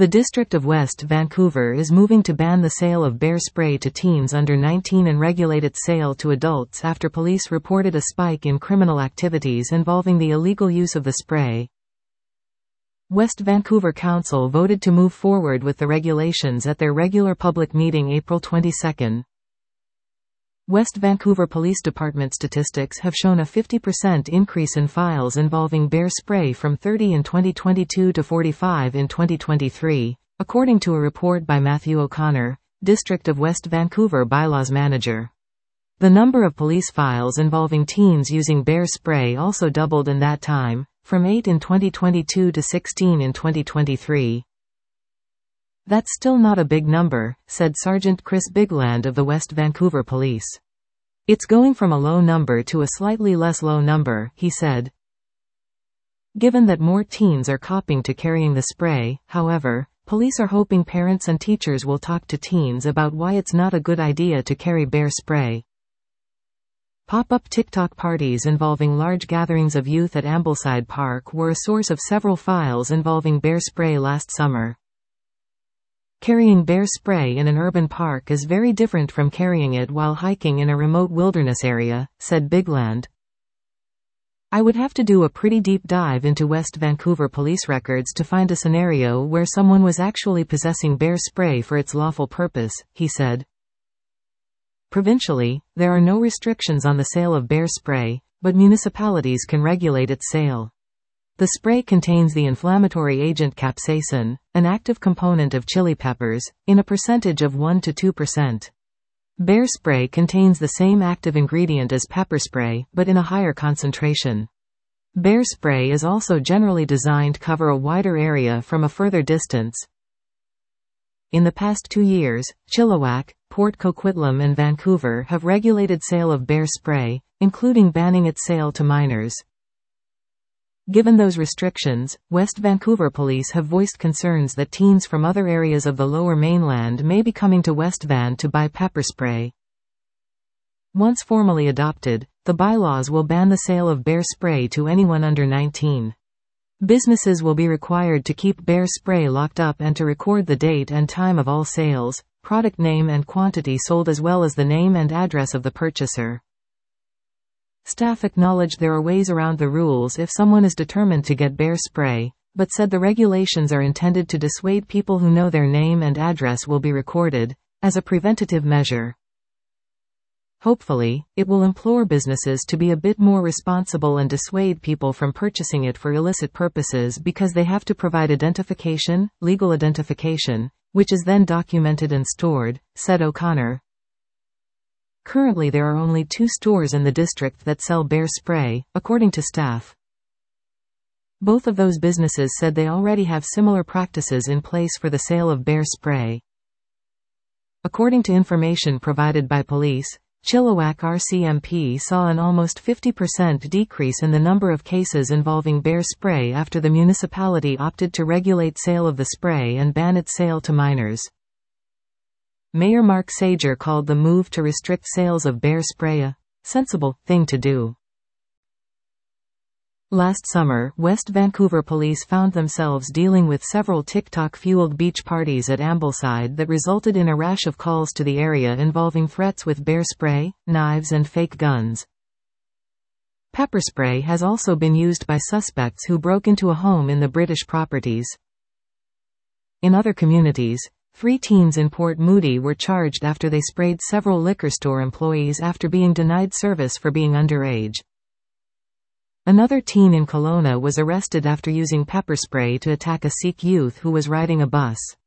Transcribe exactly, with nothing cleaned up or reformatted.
The District of West Vancouver is moving to ban the sale of bear spray to teens under nineteen and regulate its sale to adults after police reported a spike in criminal activities involving the illegal use of the spray. West Vancouver Council voted to move forward with the regulations at their regular public meeting April twenty-second. West Vancouver Police Department statistics have shown a fifty percent increase in files involving bear spray from thirty in twenty twenty-two to forty-five in twenty twenty-three, according to a report by Matthew O'Connor, District of West Vancouver Bylaws Manager. The number of police files involving teens using bear spray also doubled in that time, from eight in twenty twenty-two to sixteen in twenty twenty-three. "That's still not a big number," said Sergeant Chris Bigland of the West Vancouver Police. "It's going from a low number to a slightly less low number," he said. Given that more teens are copping to carrying the spray, however, police are hoping parents and teachers will talk to teens about why it's not a good idea to carry bear spray. Pop-up TikTok parties involving large gatherings of youth at Ambleside Park were a source of several files involving bear spray last summer. Carrying bear spray in an urban park is very different from carrying it while hiking in a remote wilderness area, said Bigland. "I would have to do a pretty deep dive into West Vancouver police records to find a scenario where someone was actually possessing bear spray for its lawful purpose," he said. Provincially, there are no restrictions on the sale of bear spray, but municipalities can regulate its sale. The spray contains the inflammatory agent capsaicin, an active component of chili peppers, in a percentage of one to two percent. Bear spray contains the same active ingredient as pepper spray, but in a higher concentration. Bear spray is also generally designed to cover a wider area from a further distance. In the past two years, Chilliwack, Port Coquitlam and Vancouver have regulated sale of bear spray, including banning its sale to minors. Given those restrictions, West Vancouver police have voiced concerns that teens from other areas of the Lower Mainland may be coming to West Van to buy pepper spray. Once formally adopted, the bylaws will ban the sale of bear spray to anyone under nineteen. Businesses will be required to keep bear spray locked up and to record the date and time of all sales, product name and quantity sold, as well as the name and address of the purchaser. Staff acknowledged there are ways around the rules if someone is determined to get bear spray, but said the regulations are intended to dissuade people who know their name and address will be recorded, as a preventative measure. Hopefully, it will implore businesses to be a bit more responsible and dissuade people from purchasing it for illicit purposes because they have to provide identification, legal identification, which is then documented and stored, said O'Connor. Currently there are only two stores in the district that sell bear spray, according to staff. Both of those businesses said they already have similar practices in place for the sale of bear spray. According to information provided by police, Chilliwack R C M P saw an almost fifty percent decrease in the number of cases involving bear spray after the municipality opted to regulate sale of the spray and ban its sale to minors. Mayor Mark Sager called the move to restrict sales of bear spray a sensible thing to do. Last summer, West Vancouver police found themselves dealing with several TikTok-fueled beach parties at Ambleside that resulted in a rash of calls to the area involving threats with bear spray, knives and fake guns. Pepper spray has also been used by suspects who broke into a home in the British properties. In other communities, three teens in Port Moody were charged after they sprayed several liquor store employees after being denied service for being underage. Another teen in Kelowna was arrested after using pepper spray to attack a Sikh youth who was riding a bus.